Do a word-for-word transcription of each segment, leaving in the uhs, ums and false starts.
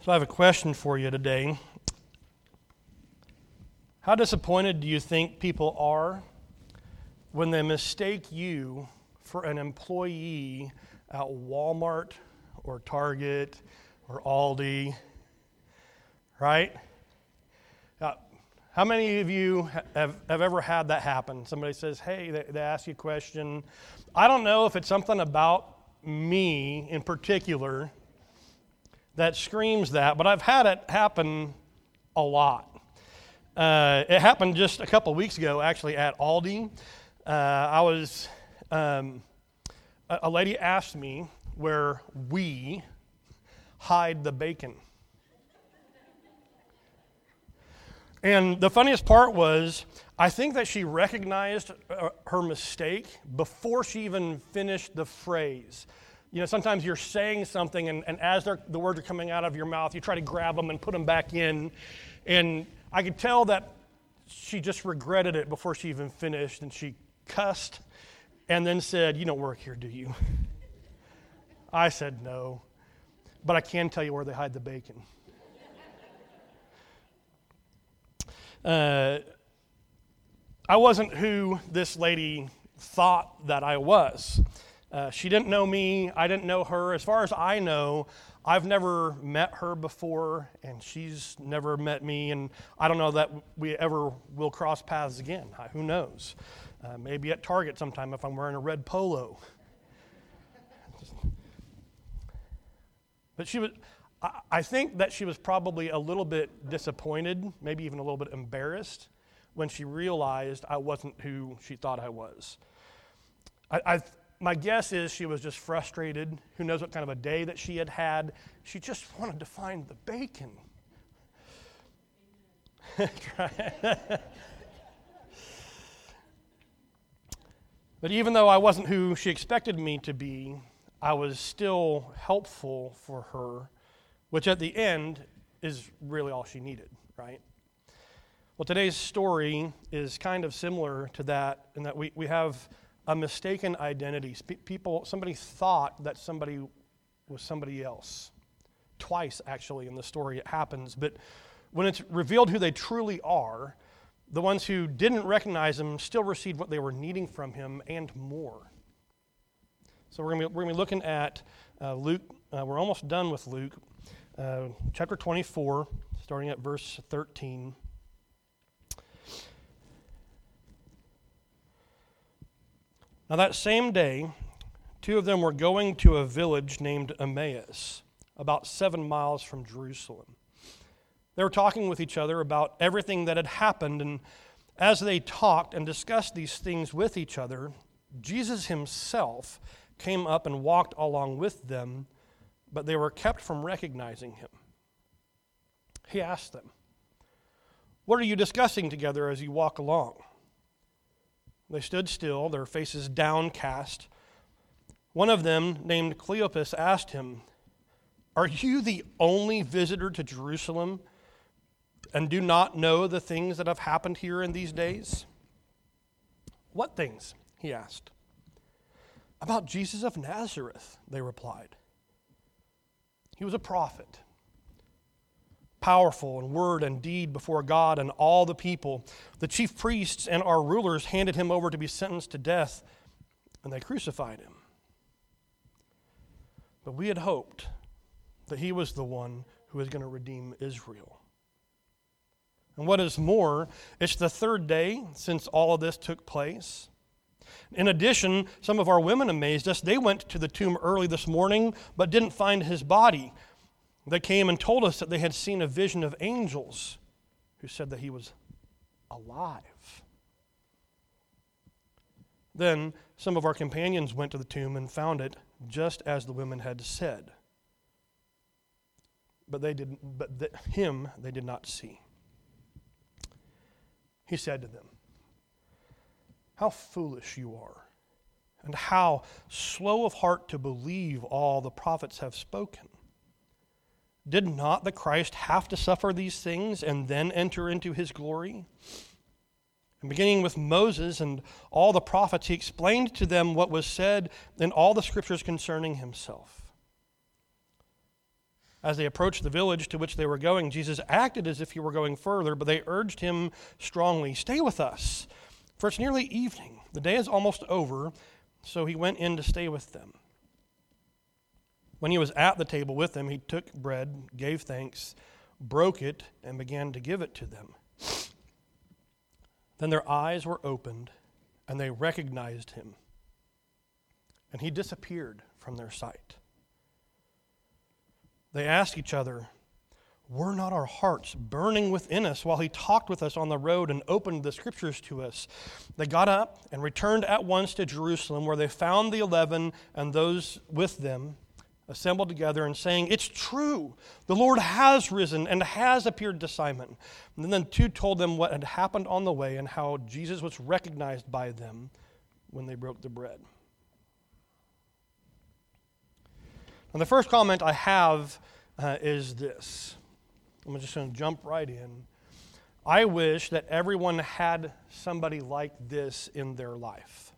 So I have a question for you today. How disappointed do you think people are when they mistake you for an employee at Walmart or Target or Aldi, right? Uh, how many of you have, have ever had that happen? Somebody says, hey, they, they ask you a question. I don't know if it's something about me in particular that screams that, but I've had it happen a lot. Uh, it happened just a couple weeks ago, actually, at Aldi. Uh, I was, um, a, a lady asked me where we hide the bacon. And the funniest part was, I think that she recognized uh, her mistake before she even finished the phrase. You know, sometimes you're saying something, and, and as the words are coming out of your mouth, you try to grab them and put them back in. And I could tell that she just regretted it before she even finished, and she cussed and then said, "You don't work here, do you?" I said, "No, but I can tell you where they hide the bacon." Uh, I wasn't who this lady thought that I was. Uh, she didn't know me. I didn't know her. As far as I know, I've never met her before, and she's never met me, and I don't know that we ever will cross paths again. Who knows? Uh, maybe at Target sometime if I'm wearing a red polo. But she was, I, I think that she was probably a little bit disappointed, maybe even a little bit embarrassed, when she realized I wasn't who she thought I was. I, I My guess is she was just frustrated. Who knows what kind of a day that she had had. She just wanted to find the bacon. But even though I wasn't who she expected me to be, I was still helpful for her, which at the end is really all she needed, right? Well, today's story is kind of similar to that in that we, we have a mistaken identity. People, somebody thought that somebody was somebody else. Twice, actually, in the story it happens. But when it's revealed who they truly are, the ones who didn't recognize him still received what they were needing from him and more. So we're going to be, we're going to be looking at uh, Luke. Uh, we're almost done with Luke. Uh, chapter twenty-four, starting at verse thirteen. Now that same day, two of them were going to a village named Emmaus, about seven miles from Jerusalem. They were talking with each other about everything that had happened, and as they talked and discussed these things with each other, Jesus himself came up and walked along with them, but they were kept from recognizing him. He asked them, "What are you discussing together as you walk along?" They stood still, their faces downcast. One of them, named Cleopas, asked him, "Are you the only visitor to Jerusalem and do not know the things that have happened here in these days?" "What things?" he asked. "About Jesus of Nazareth," they replied. "He was a prophet, powerful in word and deed before God and all the people. The chief priests and our rulers handed him over to be sentenced to death, and they crucified him. But we had hoped that he was the one who was going to redeem Israel. And what is more, it's the third day since all of this took place. In addition, some of our women amazed us. They went to the tomb early this morning, but didn't find his body. They came and told us that they had seen a vision of angels who said that he was alive. Then some of our companions went to the tomb and found it just as the women had said. But they didn't. But the, him they did not see." He said to them, "How foolish you are, and how slow of heart to believe all the prophets have spoken. Did not the Christ have to suffer these things and then enter into his glory?" And beginning with Moses and all the prophets, he explained to them what was said in all the scriptures concerning himself. As they approached the village to which they were going, Jesus acted as if he were going further, but they urged him strongly, "Stay with us, for it's nearly evening. The day is almost over." So he went in to stay with them. When he was at the table with them, he took bread, gave thanks, broke it, and began to give it to them. Then their eyes were opened, and they recognized him. And he disappeared from their sight. They asked each other, "Were not our hearts burning within us while he talked with us on the road and opened the scriptures to us?" They got up and returned at once to Jerusalem, where they found the eleven and those with them assembled together and saying, "It's true, the Lord has risen and has appeared to Simon." And then the two told them what had happened on the way and how Jesus was recognized by them when they broke the bread. And the first comment I have uh, is this. I'm just going to jump right in. I wish that everyone had somebody like this in their life.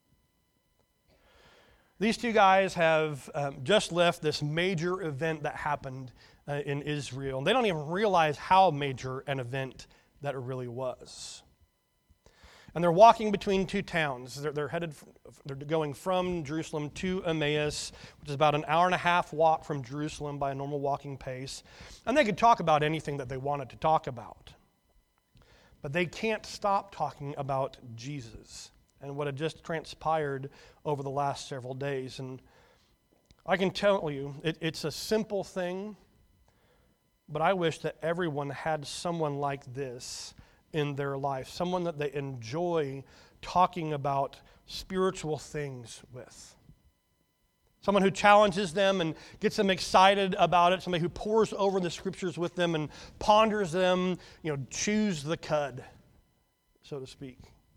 These two guys have um, just left this major event that happened uh, in Israel, and they don't even realize how major an event that it really was. And they're walking between two towns. They're, they're headed, they're going from Jerusalem to Emmaus, which is about an hour and a half walk from Jerusalem by a normal walking pace. And they could talk about anything that they wanted to talk about. But they can't stop talking about Jesus and what had just transpired over the last several days. And I can tell you, it, it's a simple thing, but I wish that everyone had someone like this in their life, someone that they enjoy talking about spiritual things with. Someone who challenges them and gets them excited about it, somebody who pores over the scriptures with them and ponders them, you know, chews the cud, so to speak.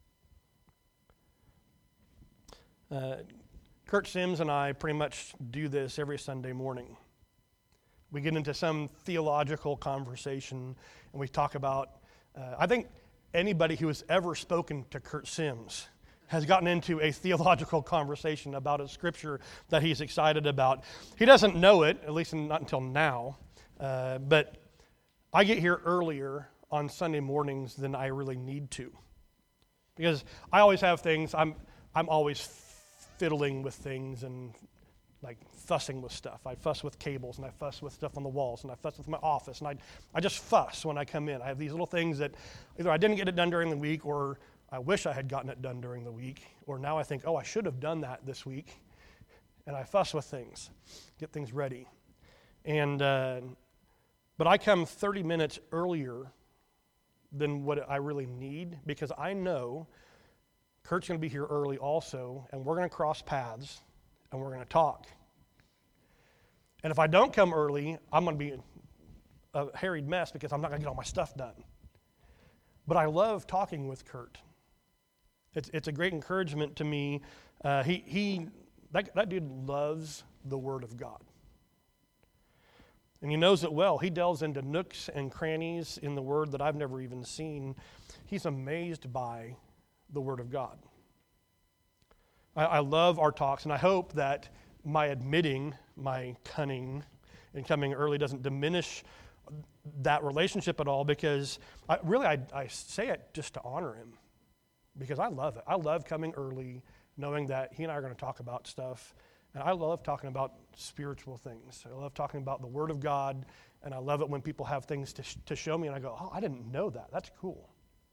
Uh, Kurt Sims and I pretty much do this every Sunday morning. We get into some theological conversation and we talk about Uh, I think anybody who has ever spoken to Kurt Sims has gotten into a theological conversation about a scripture that he's excited about. He doesn't know it, at least not until now, uh, but I get here earlier on Sunday mornings than I really need to. Because I always have things, I'm I'm always fiddling with things and like fussing with stuff. I fuss with cables, and I fuss with stuff on the walls, and I fuss with my office, and I I just fuss when I come in. I have these little things that either I didn't get it done during the week, or I wish I had gotten it done during the week, or now I think, oh, I should have done that this week, and I fuss with things, get things ready. And uh, but I come thirty minutes earlier than what I really need, because I know Kurt's going to be here early also, and we're going to cross paths, and we're going to talk. And if I don't come early, I'm going to be a harried mess because I'm not going to get all my stuff done. But I love talking with Kurt. It's it's a great encouragement to me. Uh, he he that that dude loves the Word of God, and he knows it well. He delves into nooks and crannies in the Word that I've never even seen. He's amazed by the Word of God. I, I love our talks, and I hope that my admitting my cunning and coming early doesn't diminish that relationship at all, because I, really I, I say it just to honor him, because I love it. I love coming early, knowing that he and I are going to talk about stuff, and I love talking about spiritual things. I love talking about the Word of God, and I love it when people have things to, sh- to show me, and I go, oh, I didn't know that. That's cool.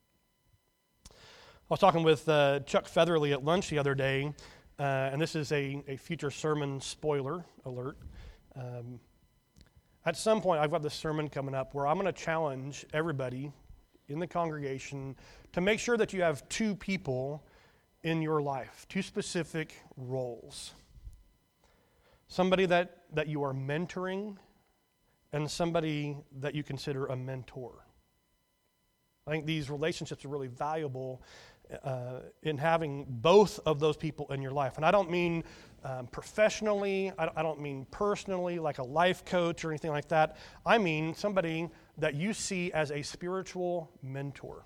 I was talking with uh, Chuck Featherly at lunch the other day, uh, and this is a, a future sermon spoiler alert. Um, at some point, I've got this sermon coming up where I'm going to challenge everybody in the congregation to make sure that you have two people in your life, two specific roles. Somebody that, that you are mentoring, and somebody that you consider a mentor. I think these relationships are really valuable uh, in having both of those people in your life. And I don't mean um, professionally, I, I don't mean personally, like a life coach or anything like that. I mean somebody that you see as a spiritual mentor.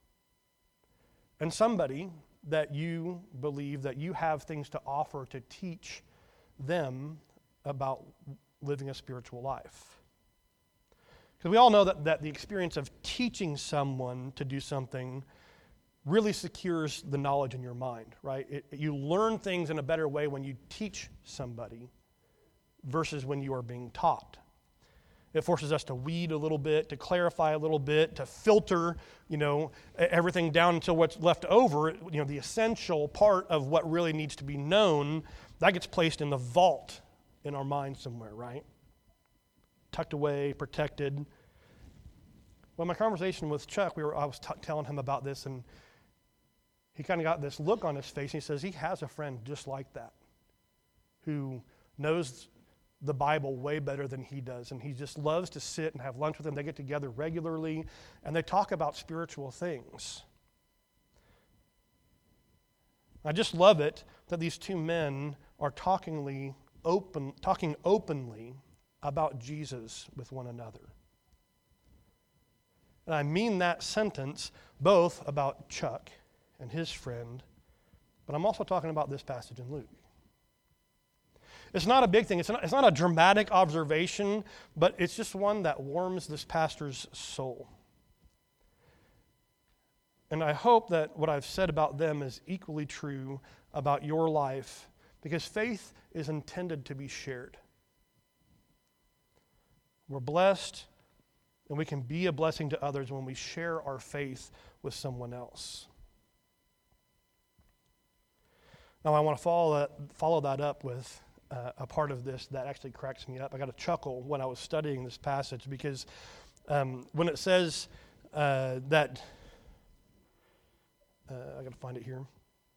And somebody that you believe that you have things to offer to teach them about living a spiritual life. Because we all know that, that the experience of teaching someone to do something really secures the knowledge in your mind, right? It, you learn things in a better way when you teach somebody versus when you are being taught. It forces us to weed a little bit, to clarify a little bit, to filter, you know, everything down until what's left over, you know, the essential part of what really needs to be known, that gets placed in the vault in our mind somewhere, right? Tucked away, protected. Well, my conversation with Chuck, we were I was t- telling him about this, and he kind of got this look on his face, and he says he has a friend just like that who knows the Bible way better than he does, and he just loves to sit and have lunch with him. They get together regularly, and they talk about spiritual things. I just love it that these two men are talkingly open, talking openly about Jesus with one another. And I mean that sentence both about Chuck and his friend, but I'm also talking about this passage in Luke. It's not a big thing. It's not, it's not a dramatic observation, but it's just one that warms this pastor's soul. And I hope that what I've said about them is equally true about your life, because faith is intended to be shared. We're blessed, and we can be a blessing to others when we share our faith with someone else. Now, I want to follow that, follow that up with Uh, a part of this that actually cracks me up. I got a chuckle when I was studying this passage because um, when it says uh, that, uh, I got to find it here.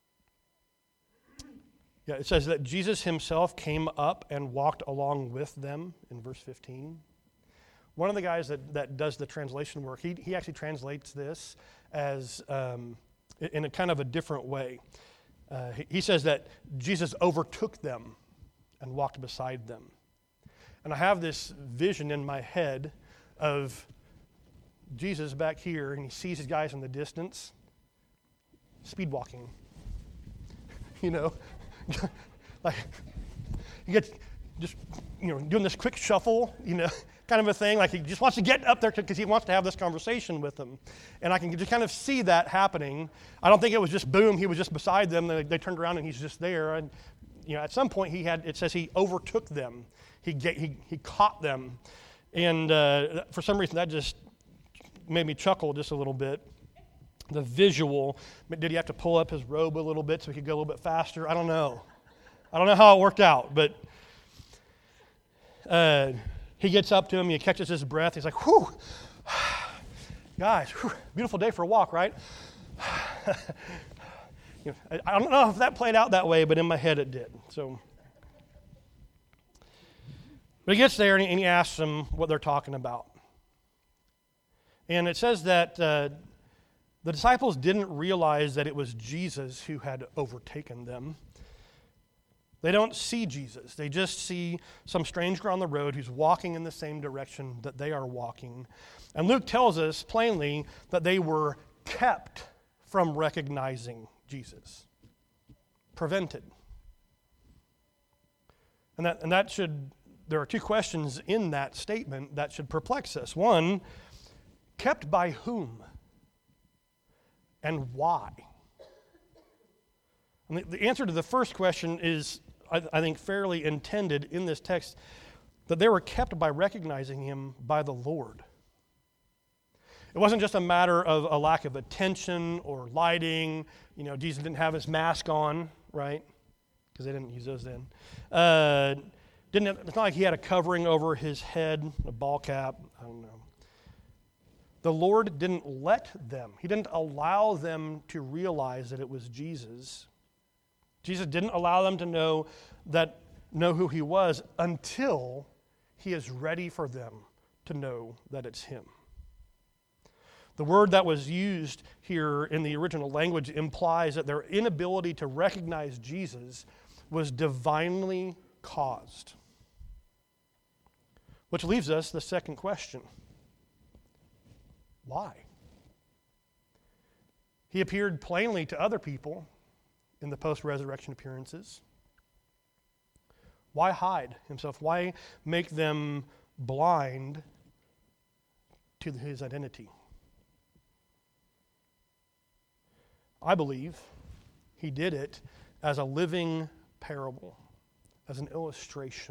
Yeah, it says that Jesus himself came up and walked along with them in verse fifteen. One of the guys that, that does the translation work, he, he actually translates this as um, in a kind of a different way. Uh, he, he says that Jesus overtook them and walked beside them. And I have this vision in my head of Jesus back here, and he sees his guys in the distance, speed walking. You know, like you get just, you know, doing this quick shuffle, you know, kind of a thing. Like he just wants to get up there because he wants to have this conversation with them. And I can just kind of see that happening. I don't think it was just boom, he was just beside them. They, they turned around and he's just there. And you know, at some point he had, it says he overtook them. He he he caught them. And uh, for some reason that just made me chuckle just a little bit. The visual, did he have to pull up his robe a little bit so he could go a little bit faster? I don't know. I don't know how it worked out, but uh, he gets up to him, he catches his breath. He's like, whew, guys, whew, beautiful day for a walk, right? You know, I don't know if that played out that way, but in my head it did. So, but he gets there and he, and he asks them what they're talking about. And it says that uh, the disciples didn't realize that it was Jesus who had overtaken them. They don't see Jesus. They just see some stranger on the road who's walking in the same direction that they are walking. And Luke tells us plainly that they were kept from recognizing Jesus. Prevented. And that, and that should, there are two questions in that statement that should perplex us. One, kept by whom? And why? And the, the answer to the first question is, I, I think, fairly intended in this text, that they were kept by recognizing him by the Lord. It wasn't just a matter of a lack of attention or lighting. You know, Jesus didn't have his mask on, right? Because they didn't use those then. Uh, didn't have, it's not like he had a covering over his head, a ball cap. I don't know. The Lord didn't let them. He didn't allow them to realize that it was Jesus. Jesus didn't allow them to know that know who he was until he is ready for them to know that it's him. The word that was used here in the original language implies that their inability to recognize Jesus was divinely caused. Which leaves us the second question. Why? He appeared plainly to other people in the post-resurrection appearances. Why hide himself? Why make them blind to his identity? I believe he did it as a living parable, as an illustration.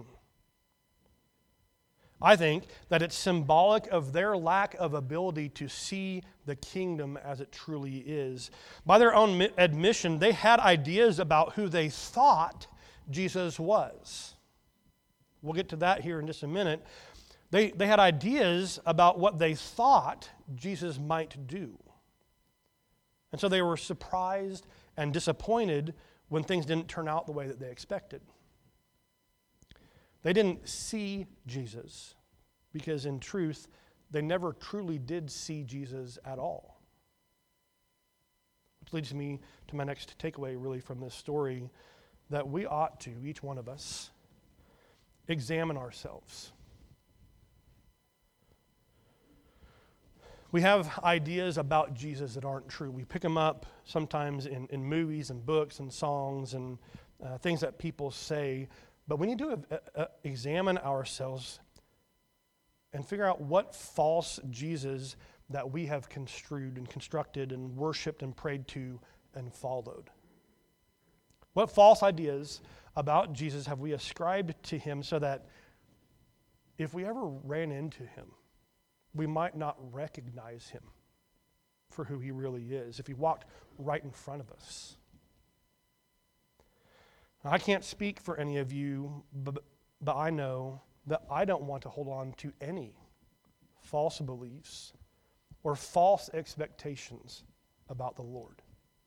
I think that it's symbolic of their lack of ability to see the kingdom as it truly is. By their own admission, they had ideas about who they thought Jesus was. We'll get to that here in just a minute. They, they had ideas about what they thought Jesus might do. And so they were surprised and disappointed when things didn't turn out the way that they expected. They didn't see Jesus because, in truth, they never truly did see Jesus at all. Which leads me to my next takeaway, really, from this story, that we ought to, each one of us, examine ourselves. We have ideas about Jesus that aren't true. We pick them up sometimes in, in movies and books and songs and uh, things that people say. But we need to uh, uh, examine ourselves and figure out what false Jesus that we have construed and constructed and worshiped and prayed to and followed. What false ideas about Jesus have we ascribed to him so that if we ever ran into him, we might not recognize him for who he really is if he walked right in front of us? Now, I can't speak for any of you, but, but I know that I don't want to hold on to any false beliefs or false expectations about the Lord.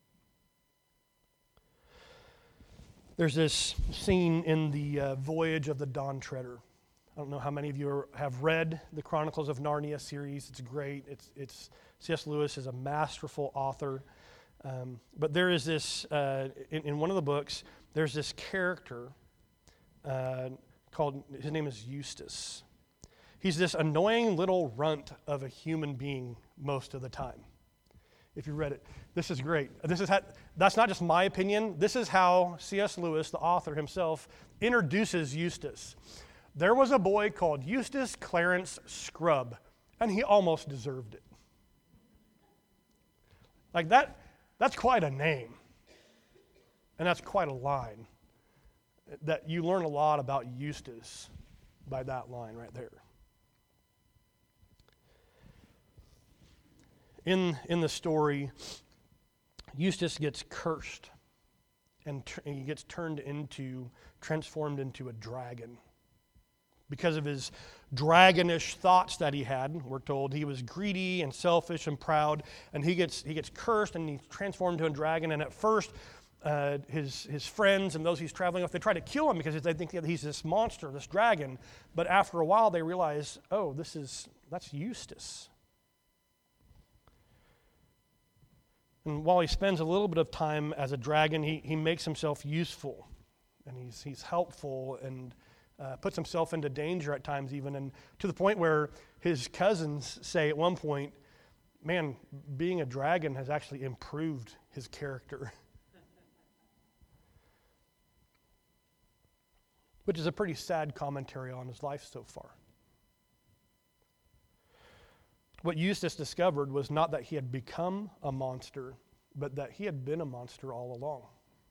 There's this scene in the uh, Voyage of the Dawn Treader. I don't know how many of you are, have read the Chronicles of Narnia series. It's great. It's, it's C S Lewis is a masterful author. Um, but there is this, uh, in, in one of the books, there's this character uh, called, his name is Eustace. He's this annoying little runt of a human being most of the time. If you read it, this is great. This is how, that's not just my opinion. This is how C S Lewis, the author himself, introduces Eustace. There was a boy called Eustace Clarence Scrubb, and he almost deserved it. Like that, that's quite a name. And that's quite a line. That you learn a lot about Eustace by that line right there. In, in the story, Eustace gets cursed and, tr- and he gets turned into, transformed into a dragon. Because of his dragonish thoughts that he had, we're told he was greedy and selfish and proud, and he gets he gets cursed and he's transformed into a dragon. And at first, uh, his his friends and those he's traveling with, they try to kill him because they think that he's this monster, this dragon. But after a while, they realize, oh, this is that's Eustace. And while he spends a little bit of time as a dragon, he he makes himself useful, and he's he's helpful and. Uh, puts himself into danger at times even, and to the point where his cousins say at one point, man, being a dragon has actually improved his character. Which is a pretty sad commentary on his life so far. What Eustace discovered was not that he had become a monster, but that he had been a monster all along.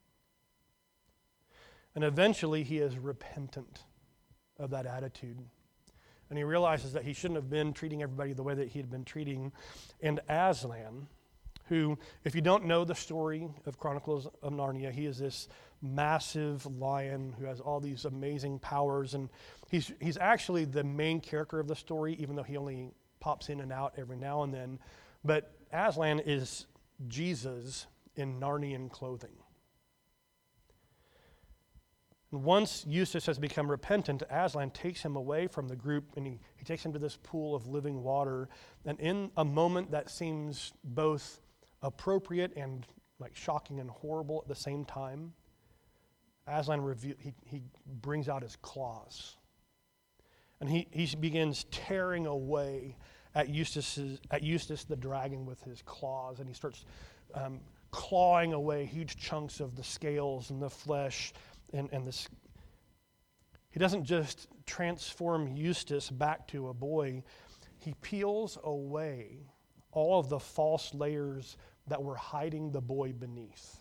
And eventually he is repentant of that attitude. And he realizes that he shouldn't have been treating everybody the way that he had been treating. And Aslan, who, if you don't know the story of Chronicles of Narnia, he is this massive lion who has all these amazing powers. And he's he's actually the main character of the story, even though he only pops in and out every now and then. But Aslan is Jesus in Narnian clothing. And once Eustace has become repentant, Aslan takes him away from the group and he, he takes him to this pool of living water. And in a moment that seems both appropriate and like shocking and horrible at the same time, Aslan reve- he, he brings out his claws. And he, he begins tearing away at Eustace's, at Eustace the dragon with his claws. And he starts um, clawing away huge chunks of the scales and the flesh And, and this, He doesn't just transform Eustace back to a boy. He peels away all of the false layers that were hiding the boy beneath.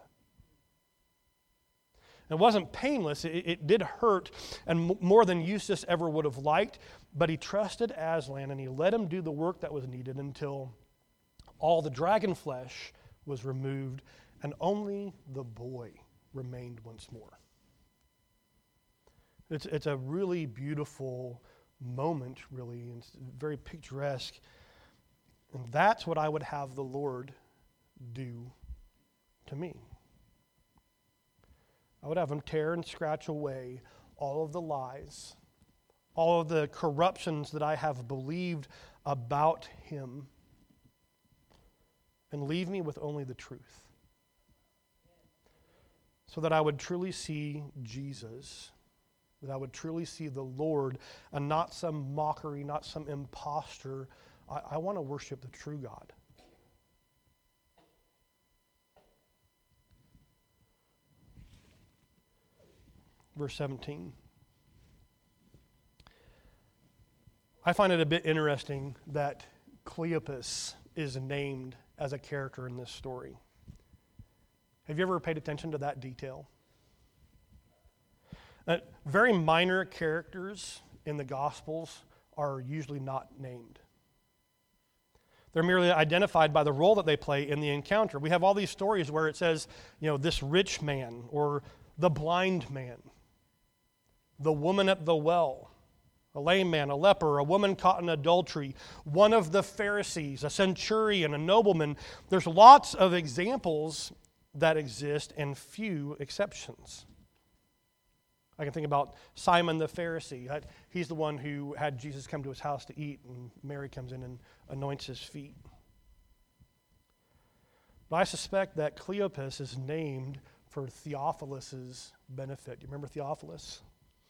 It wasn't painless. It, it did hurt, and m- more than Eustace ever would have liked, but he trusted Aslan, and he let him do the work that was needed until all the dragon flesh was removed, and only the boy remained once more. It's, it's a really beautiful moment, really, and it's very picturesque. And that's what I would have the Lord do to me. I would have him tear and scratch away all of the lies, all of the corruptions that I have believed about him, and leave me with only the truth, so that I would truly see Jesus, that I would truly see the Lord, and not some mockery, not some imposter. I, I want to worship the true God. Verse seventeen. I find it a bit interesting that Cleopas is named as a character in this story. Have you ever paid attention to that detail? Uh, very minor characters in the Gospels are usually not named. They're merely identified by the role that they play in the encounter. We have all these stories where it says, you know, this rich man, or the blind man, the woman at the well, a lame man, a leper, a woman caught in adultery, one of the Pharisees, a centurion, a nobleman. There's lots of examples that exist and few exceptions. I can think about Simon the Pharisee. He's the one who had Jesus come to his house to eat, and Mary comes in and anoints his feet. But I suspect that Cleopas is named for Theophilus' benefit. Do you remember Theophilus?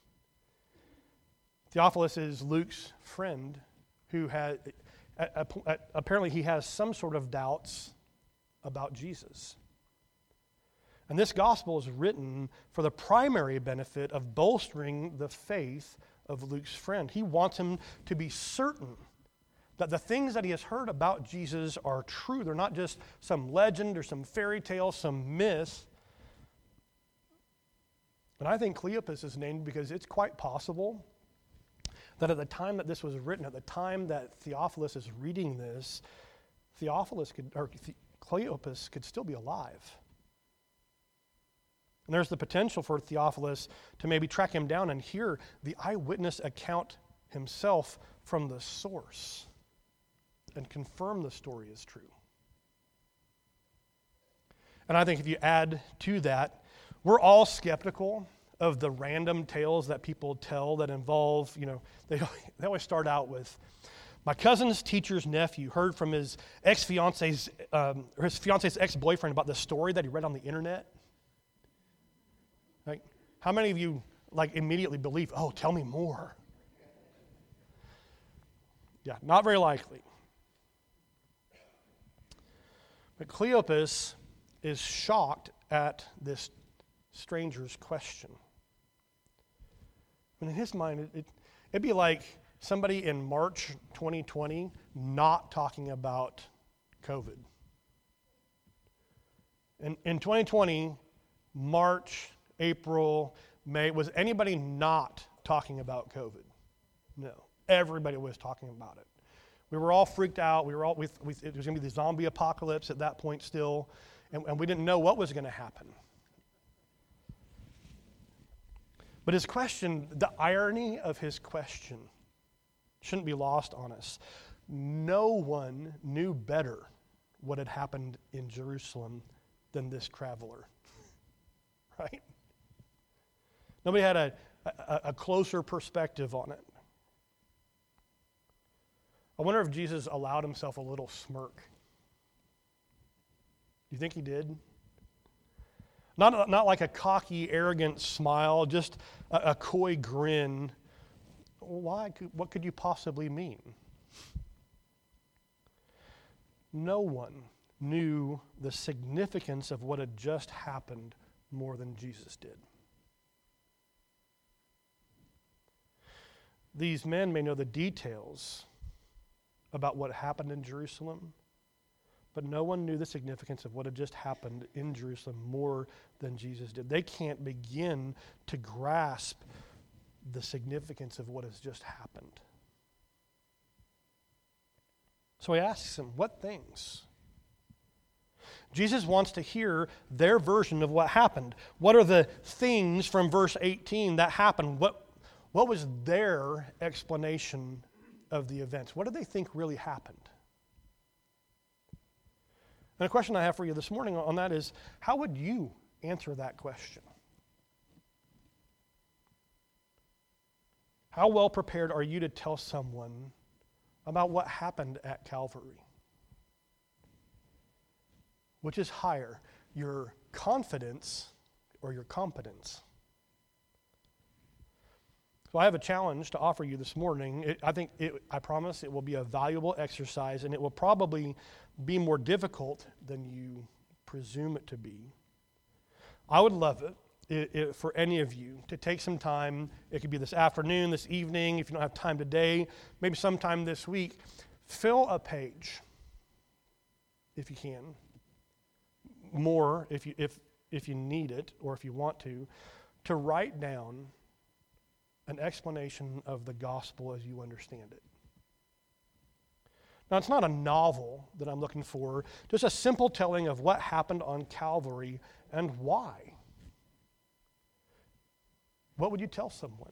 Theophilus is Luke's friend who had, apparently he has some sort of doubts about Jesus. And this gospel is written for the primary benefit of bolstering the faith of Luke's friend. He wants him to be certain that the things that he has heard about Jesus are true. They're not just some legend or some fairy tale, some myth. And I think Cleopas is named because it's quite possible that at the time that this was written, at the time that Theophilus is reading this, Theophilus could, or Cleopas could still be alive. And there's the potential for Theophilus to maybe track him down and hear the eyewitness account himself from the source and confirm the story is true. And I think if you add to that, we're all skeptical of the random tales that people tell that involve, you know, they, they always start out with, my cousin's teacher's nephew heard from his ex-fiance's, um, or his fiance's ex-boyfriend about the story that he read on the internet. Like, how many of you, like, immediately believe, oh, tell me more? Yeah, not very likely. But Cleopas is shocked at this stranger's question. And in his mind, it, it, it'd be like somebody in March twenty twenty not talking about COVID. In, in twenty twenty, March, April, May, was anybody not talking about COVID? No. Everybody was talking about it. We were all freaked out. We were all, we, we, it was going to be the zombie apocalypse at that point still, and, and we didn't know what was going to happen. But his question, the irony of his question, shouldn't be lost on us. No one knew better what had happened in Jerusalem than this traveler, right? Nobody had a, a, a closer perspective on it. I wonder if Jesus allowed himself a little smirk. Do you think he did? Not, not like a cocky, arrogant smile, just a, a coy grin. Why? What could you possibly mean? No one knew the significance of what had just happened more than Jesus did. these men may know the details about what happened in Jerusalem, but no one knew the significance of what had just happened in Jerusalem more than Jesus did. They can't begin to grasp the significance of what has just happened. So he asks them, what things? Jesus wants to hear their version of what happened. What are the things from verse eighteen that happened? What, what was their explanation of the events? What did they think really happened? And a question I have for you this morning on that is, how would you answer that question? How well prepared are you to tell someone about what happened at Calvary? Which is higher, your confidence or your competence? So I have a challenge to offer you this morning. It, I think, it, I promise it will be a valuable exercise, and it will probably be more difficult than you presume it to be. I would love it, it, it for any of you to take some time. It could be this afternoon, this evening, if you don't have time today, maybe sometime this week. Fill a page, if you can. More, if you if if you need it or if you want to, to write down an explanation of the gospel as you understand it. Now, it's not a novel that I'm looking for, just a simple telling of what happened on Calvary and why. What would you tell someone?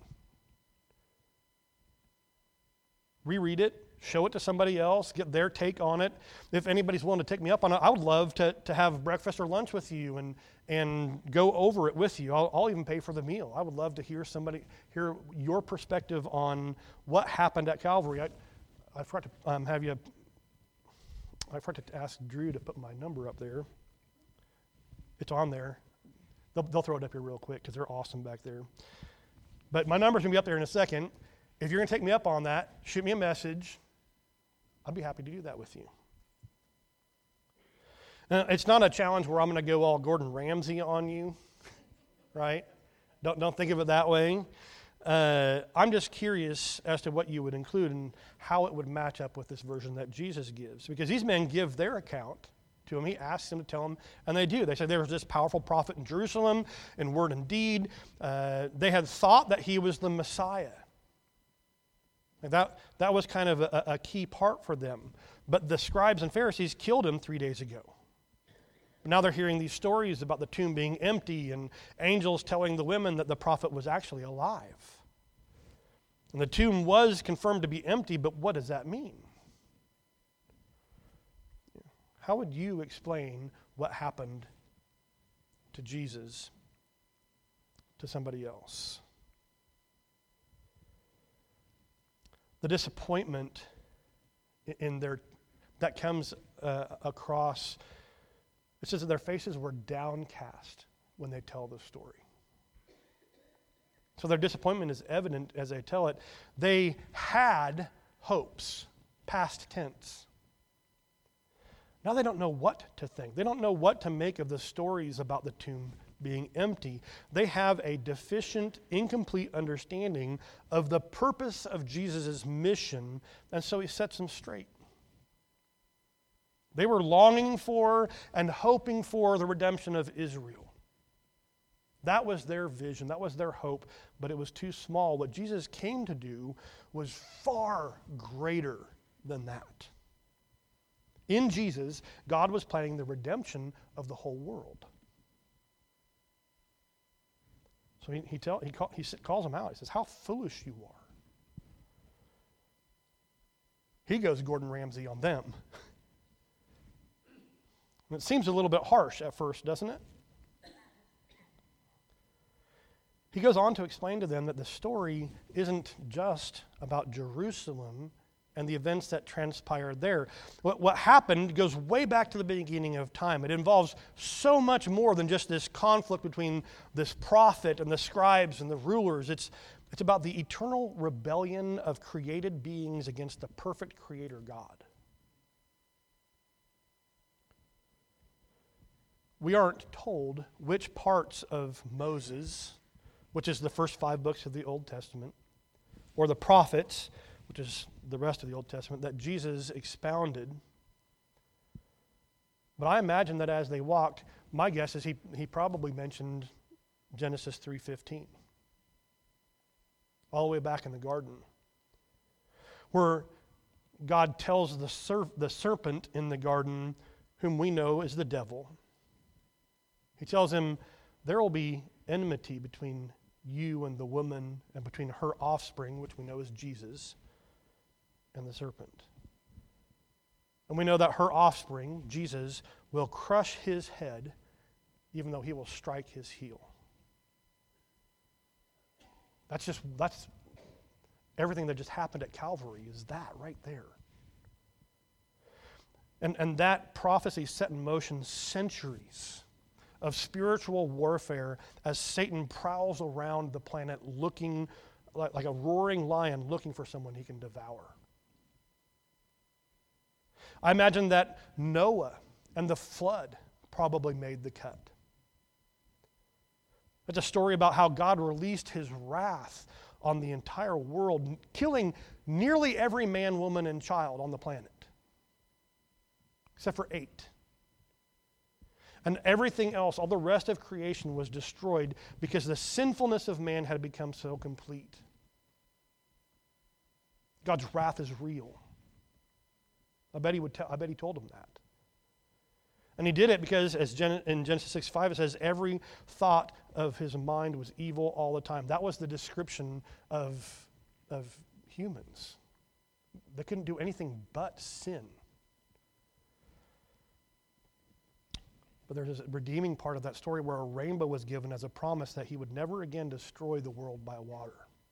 Reread it, show it to somebody else, get their take on it. If anybody's willing to take me up on it, I would love to, to have breakfast or lunch with you and, and go over it with you. I'll, I'll even pay for the meal. I would love to hear somebody, hear your perspective on what happened at Calvary. I, I forgot to um, have you, I forgot to ask Drew to put my number up there. It's on there. They'll, they'll throw it up here real quick because they're awesome back there. But my number's going to be up there in a second. If you're going to take me up on that, shoot me a message. I'd be happy to do that with you. Now, it's not a challenge where I'm going to go all Gordon Ramsay on you, right? Don't, don't think of it that way. Uh, I'm just curious as to what you would include and how it would match up with this version that Jesus gives. Because these men give their account to him. He asks them to tell him, and they do. They say there was this powerful prophet in Jerusalem in word and deed. Uh, they had thought that he was the Messiah. That, that was kind of a, a key part for them. But the scribes and Pharisees killed him three days ago. Now they're hearing these stories about the tomb being empty and angels telling the women that the prophet was actually alive. And the tomb was confirmed to be empty, but what does that mean? How would you explain what happened to Jesus to somebody else? The disappointment in their that comes uh, across, it says that their faces were downcast when they tell the story. So their disappointment is evident as they tell it. They had hopes, past tense. Now they don't know what to think. They don't know what to make of the stories about the tomb being empty. They have a deficient, incomplete understanding of the purpose of Jesus' mission, and so he sets them straight. They were longing for and hoping for the redemption of Israel. That was their vision, that was their hope, but it was too small. What Jesus came to do was far greater than that. In Jesus, God was planning the redemption of the whole world. So he he, tell, he, call, he calls them out. He says, how foolish you are. He goes Gordon Ramsay on them. And it seems a little bit harsh at first, doesn't it? He goes on to explain to them that the story isn't just about Jerusalem and the events that transpired there. What, what happened goes way back to the beginning of time. It involves so much more than just this conflict between this prophet and the scribes and the rulers. It's, it's about the eternal rebellion of created beings against the perfect creator God. We aren't told which parts of Moses, which is the first five books of the Old Testament, or the prophets, which is the rest of the Old Testament, that Jesus expounded. But I imagine that as they walked, my guess is he, he probably mentioned Genesis three fifteen, all the way back in the garden, where God tells the, serp- the serpent in the garden, whom we know is the devil, he tells him, there will be enmity between you and the woman, and between her offspring, which we know is Jesus, and the serpent. And we know that her offspring, Jesus, will crush his head, even though he will strike his heel. That's just, that's everything that just happened at Calvary is that right there. And, and that prophecy set in motion centuries of spiritual warfare as Satan prowls around the planet looking like, like a roaring lion looking for someone he can devour. I imagine that Noah and the flood probably made the cut. It's a story about how God released his wrath on the entire world, killing nearly every man, woman, and child on the planet, except for eight. And everything else, all the rest of creation was destroyed because the sinfulness of man had become so complete. God's wrath is real. I bet he would. Tell, I bet he told him that. And he did it because, as Gen- in Genesis six five, it says, every thought of his mind was evil all the time. That was the description of, of humans. They couldn't do anything but sin. But there's a redeeming part of that story where a rainbow was given as a promise that he would never again destroy the world by water.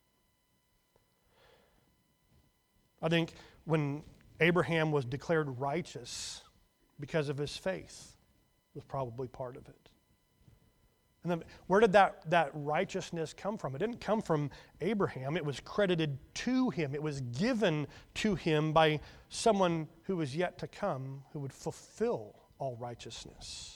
I think when Abraham was declared righteous because of his faith was probably part of it. And then where did that, that righteousness come from? It didn't come from Abraham. It was credited to him. It was given to him by someone who was yet to come, who would fulfill all righteousness.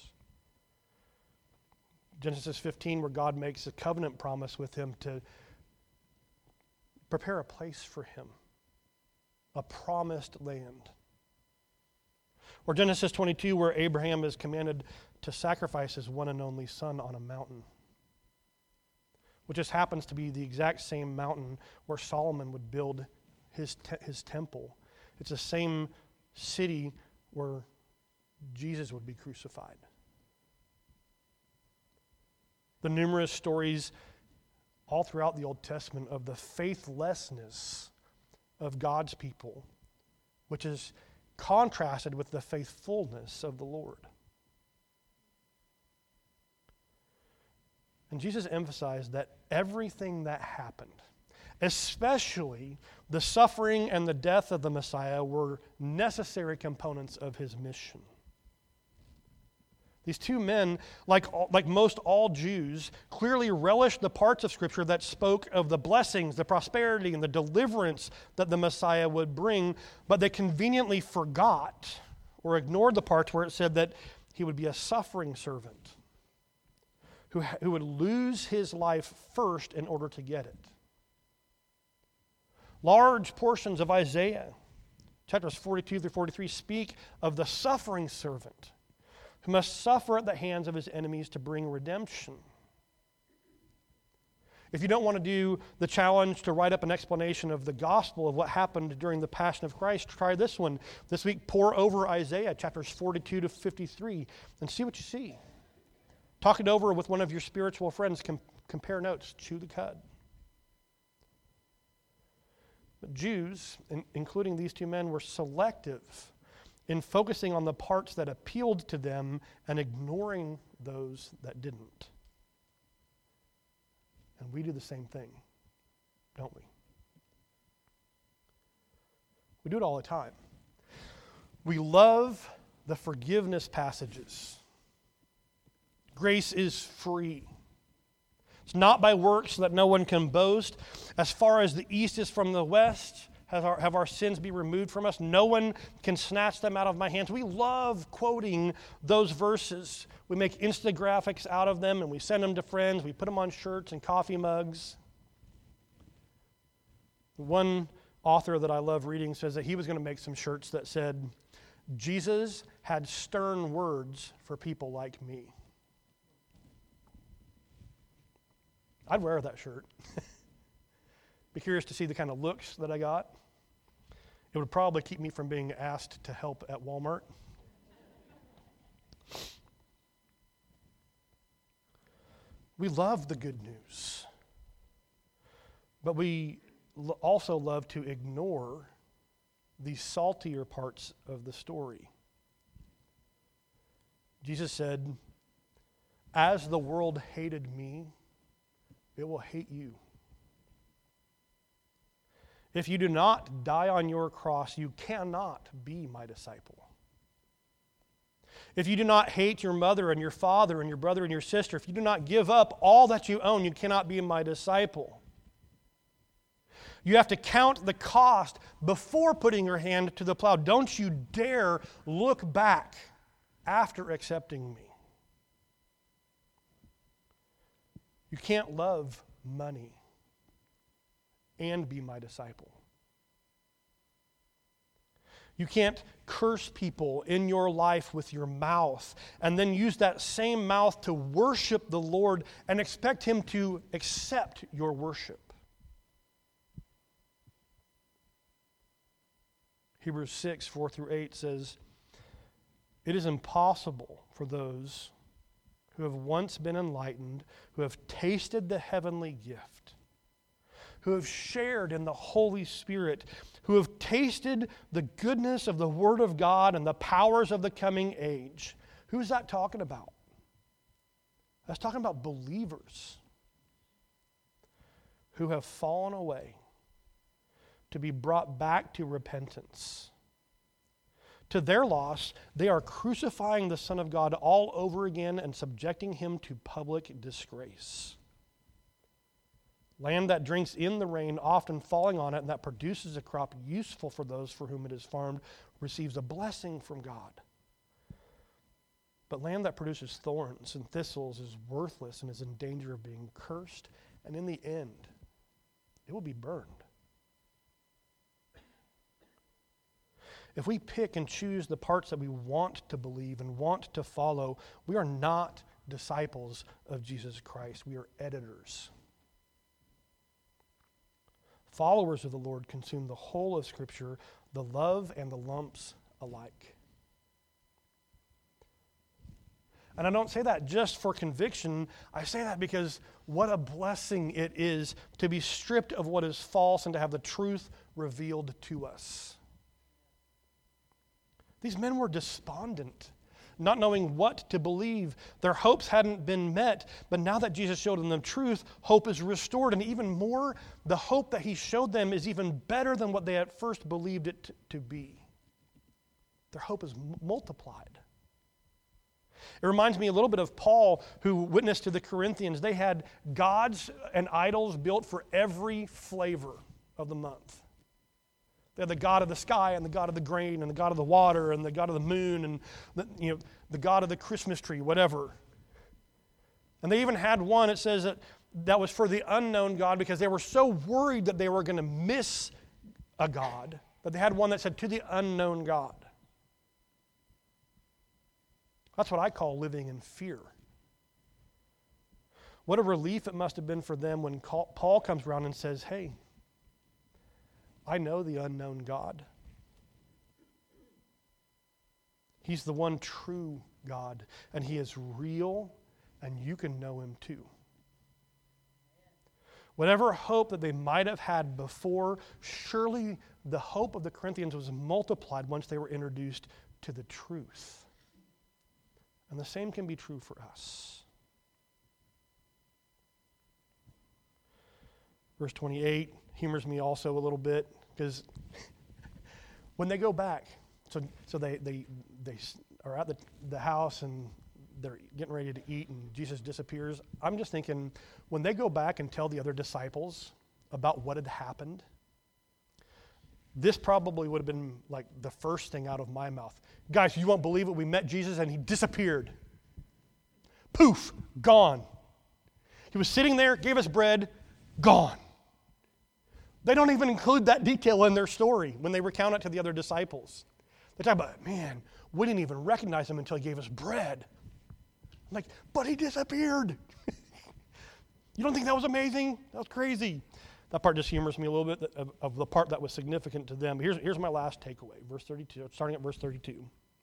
Genesis fifteen, where God makes a covenant promise with him to prepare a place for him, a promised land. Or Genesis twenty-two, where Abraham is commanded to sacrifice his one and only son on a mountain, which just happens to be the exact same mountain where Solomon would build his te- his temple. It's the same city where Jesus would be crucified. The numerous stories all throughout the Old Testament of the faithlessness of God's people, which is contrasted with the faithfulness of the Lord. And Jesus emphasized that everything that happened, especially the suffering and the death of the Messiah, were necessary components of his mission. These two men, like, all, like most all Jews, clearly relished the parts of Scripture that spoke of the blessings, the prosperity, and the deliverance that the Messiah would bring, but they conveniently forgot or ignored the parts where it said that he would be a suffering servant who, who would lose his life first in order to get it. Large portions of Isaiah, chapters forty-two through forty-three, speak of the suffering servant who must suffer at the hands of his enemies to bring redemption. If you don't want to do the challenge to write up an explanation of the gospel of what happened during the Passion of Christ, try this one. This week, pore over Isaiah chapters forty-two to fifty-three and see what you see. Talk it over with one of your spiritual friends. Com- compare notes. Chew the cud. But Jews, in, including these two men, were selective in focusing on the parts that appealed to them and ignoring those that didn't. And we do the same thing, don't we? We do it all the time. We love the forgiveness passages. Grace is free. It's not by works so that no one can boast. As far as the east is from the west, have our, have our sins be removed from us. No one can snatch them out of my hands. We love quoting those verses. We make Instagraphics out of them and we send them to friends. We put them on shirts and coffee mugs. One author that I love reading says that he was going to make some shirts that said, Jesus had stern words for people like me. I'd wear that shirt. Be curious to see the kind of looks that I got. It would probably keep me from being asked to help at Walmart. We love the good news, but we also love to ignore the saltier parts of the story. Jesus said, as the world hated me, it will hate you. If you do not die on your cross, you cannot be my disciple. If you do not hate your mother and your father and your brother and your sister, if you do not give up all that you own, you cannot be my disciple. You have to count the cost before putting your hand to the plow. Don't you dare look back after accepting me. You can't love money and be my disciple. You can't curse people in your life with your mouth and then use that same mouth to worship the Lord and expect Him to accept your worship. Hebrews six, four through eight says, it is impossible for those who have once been enlightened, who have tasted the heavenly gift, who have shared in the Holy Spirit, who have tasted the goodness of the Word of God and the powers of the coming age. Who's that talking about? That's talking about believers who have fallen away to be brought back to repentance. To their loss, they are crucifying the Son of God all over again and subjecting Him to public disgrace. Land that drinks in the rain, often falling on it, and that produces a crop useful for those for whom it is farmed, receives a blessing from God. But land that produces thorns and thistles is worthless and is in danger of being cursed, and in the end, it will be burned. If we pick and choose the parts that we want to believe and want to follow, we are not disciples of Jesus Christ. We are editors. Followers of the Lord consume the whole of Scripture, the love and the lumps alike. And I don't say that just for conviction. I say that because what a blessing it is to be stripped of what is false and to have the truth revealed to us. These men were despondent, not knowing what to believe. Their hopes hadn't been met, but now that Jesus showed them the truth, hope is restored. And even more, the hope that He showed them is even better than what they at first believed it to be. Their hope is m- multiplied. It reminds me a little bit of Paul, who witnessed to the Corinthians. They had gods and idols built for every flavor of the month. They had the God of the sky and the God of the grain and the God of the water and the God of the moon and the, you know, the God of the Christmas tree, whatever. And they even had one, it says that that was for the unknown God because they were so worried that they were going to miss a God that they had one that said, to the unknown God. That's what I call living in fear. What a relief it must have been for them when Paul comes around and says, hey, I know the unknown God. He's the one true God, and He is real, and you can know Him too. Whatever hope that they might have had before, surely the hope of the Corinthians was multiplied once they were introduced to the truth. And the same can be true for us. Verse twenty-eight humors me also a little bit, because when they go back, so so they they they are at the, the house and they're getting ready to eat and Jesus disappears. I'm just thinking, when they go back and tell the other disciples about what had happened, this probably would have been like the first thing out of my mouth. Guys, you won't believe it. We met Jesus and He disappeared. Poof, gone. He was sitting there, gave us bread, gone. They don't even include that detail in their story when they recount it to the other disciples. They talk about, man, we didn't even recognize him until he gave us bread. I'm like, but he disappeared. You don't think that was amazing? That was crazy. That part just humors me a little bit of, of the part that was significant to them. Here's, here's my last takeaway, verse thirty-two, starting at verse thirty-two.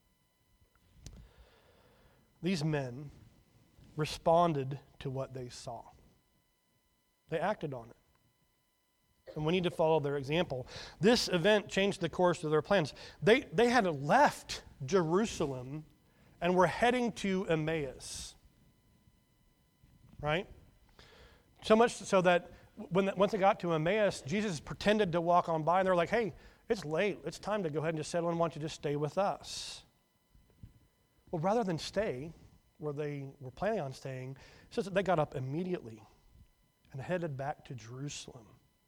These men responded to what they saw. They acted on it. And we need to follow their example. This event changed the course of their plans. They, they had left Jerusalem and were heading to Emmaus. Right? So much so that when once they got to Emmaus, Jesus pretended to walk on by, and they're like, hey, it's late. It's time to go ahead and just settle in. Why don't you just stay with us? Well, rather than stay where they were planning on staying, it says that they got up immediately and headed back to Jerusalem.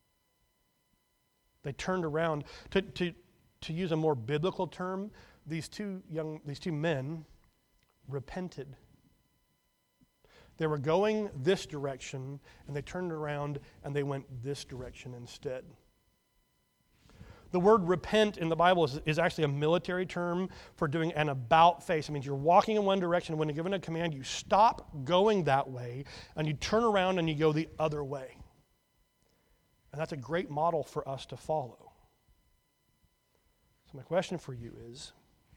They turned around. To, to, to use a more biblical term, these two young, these two men repented. They were going this direction, and they turned around and they went this direction instead. The word repent in the Bible is, is actually a military term for doing an about face. It means you're walking in one direction. When you're given a command, you stop going that way, and you turn around and you go the other way. And that's a great model for us to follow. So my question for you is,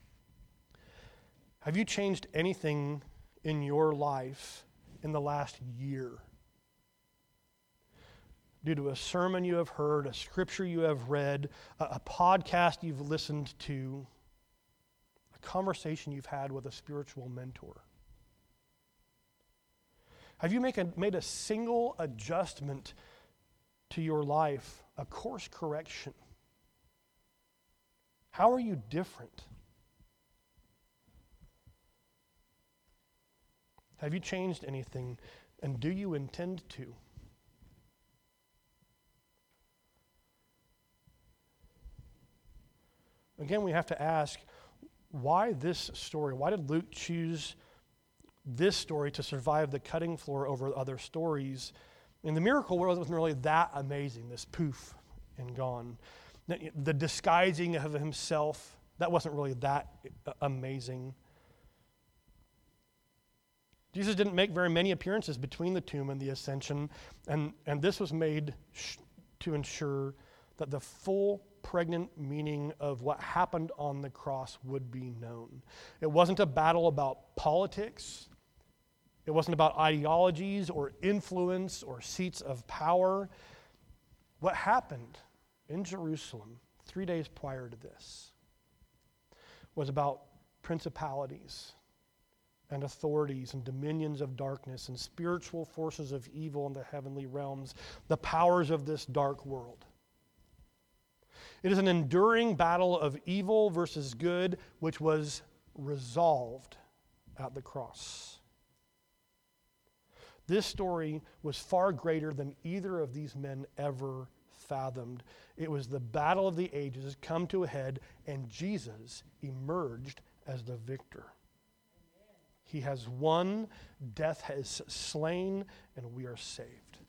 have you changed anything in your life in the last year? Due to a sermon you have heard, a scripture you have read, a, a podcast you've listened to, a conversation you've had with a spiritual mentor? Have you make a, made a single adjustment to your life, a course correction? How are you different? Have you changed anything, and do you intend to? Again, we have to ask, why this story? Why did Luke choose this story to survive the cutting floor over other stories? And the miracle wasn't really that amazing, this poof and gone. The disguising of himself, that wasn't really that amazing. Jesus didn't make very many appearances between the tomb and the ascension, and, and this was made sh- to ensure that the full pregnant meaning of what happened on the cross would be known. It wasn't a battle about politics. It wasn't about ideologies or influence or seats of power. What happened in Jerusalem three days prior to this was about principalities and authorities and dominions of darkness and spiritual forces of evil in the heavenly realms, the powers of this dark world. It is an enduring battle of evil versus good, which was resolved at the cross. This story was far greater than either of these men ever fathomed. It was the battle of the ages come to a head, and Jesus emerged as the victor. He has won, death has slain, and we are saved.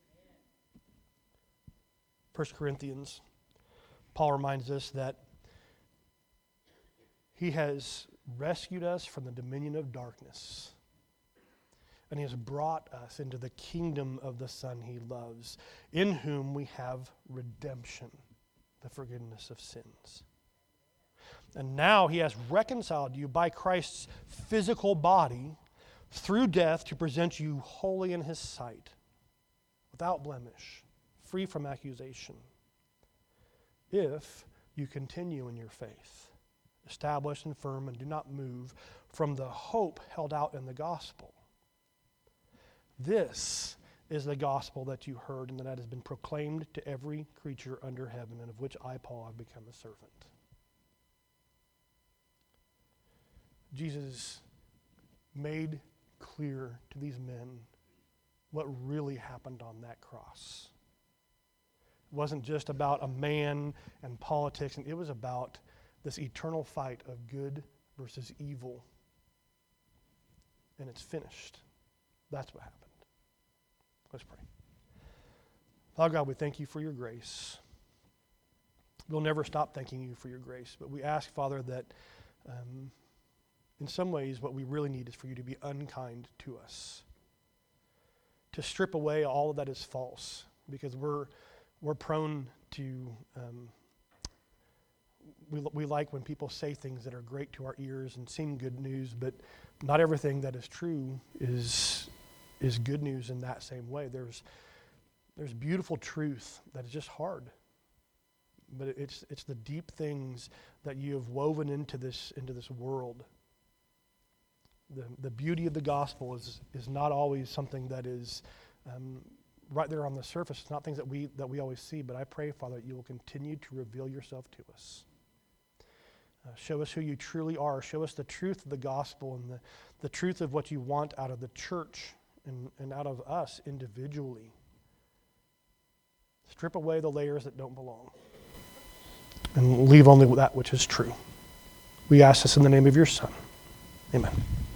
First Corinthians, Paul reminds us that he has rescued us from the dominion of darkness, and he has brought us into the kingdom of the Son he loves, in whom we have redemption, the forgiveness of sins. And now he has reconciled you by Christ's physical body through death to present you holy in his sight, without blemish, free from accusation, if you continue in your faith, established and firm, and do not move from the hope held out in the gospel. This is the gospel that you heard and that has been proclaimed to every creature under heaven, and of which I, Paul, have become a servant. Jesus made clear to these men what really happened on that cross. It wasn't just about a man and politics, and it was about this eternal fight of good versus evil. And it's finished. That's what happened. Let's pray. Father God, we thank you for your grace. We'll never stop thanking you for your grace, but we ask, Father, that um, in some ways what we really need is for you to be unkind to us, to strip away all of that is false, because we're we're prone to, um, we, we like when people say things that are great to our ears and seem good news, but not everything that is true is is good news in that same way. There's there's beautiful truth that is just hard. But it's it's the deep things that you have woven into this into this world. The the beauty of the gospel is is not always something that is um, right there on the surface. It's not things that we that we always see. But I pray, Father, that you will continue to reveal yourself to us. Uh, show us who you truly are. Show us the truth of the gospel and the, the truth of what you want out of the church and, and out of us individually. Strip away the layers that don't belong and leave only that which is true. We ask this in the name of your Son. Amen.